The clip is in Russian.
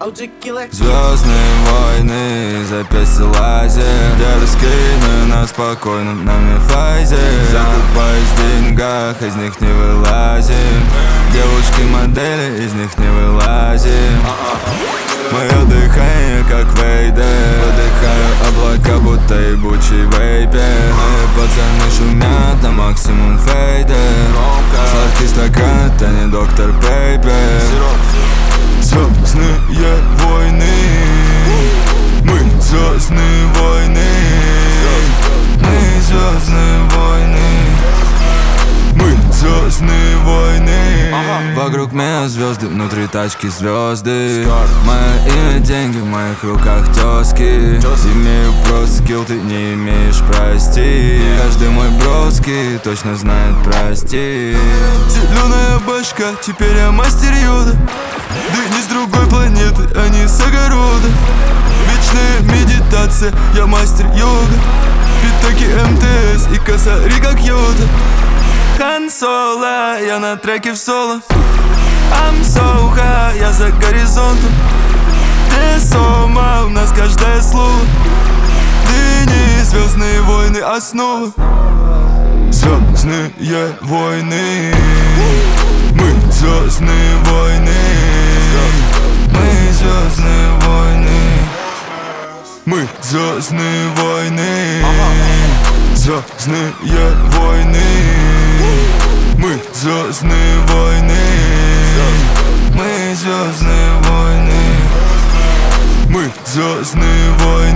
Звездные войны, запястье лазер. Я раскину на спокойном нами фазе. Закупаюсь в деньгах, из них не вылазим. Девушки-модели, из них не вылазим. Мое дыхание как Вейдер. Выдыхаю облака, будто ебучий вейпер. Мои пацаны шумят на максимум фейдер. Сладкий стакан, это не доктор Пейпер. Звездные войны. Мы звездные войны. Мы звездные войны. Мы звездные войны. Вокруг меня звезды, внутри тачки звезды. Мое имя, деньги, в моих руках тёски. Имею просто скилл, ты не имеешь, прости. Каждый мой бродский точно знает, прости. Зеленая башка, теперь я мастер йода. Да не с другой планеты, а не с огорода. Вечная медитация, я мастер йога. Питаки МТС и косари как йода. Хан Соло, я на треке в соло. I'm so high, я за горизонтом. Ты сома, у нас каждое слово. Ты не звездные войны основа. Звездные войны. Мы звездные войны. Мы звездные войны. Мы звездные войны. Звездные войны. Мы звездные войны. Мы звездные войны. Мы звездные войны.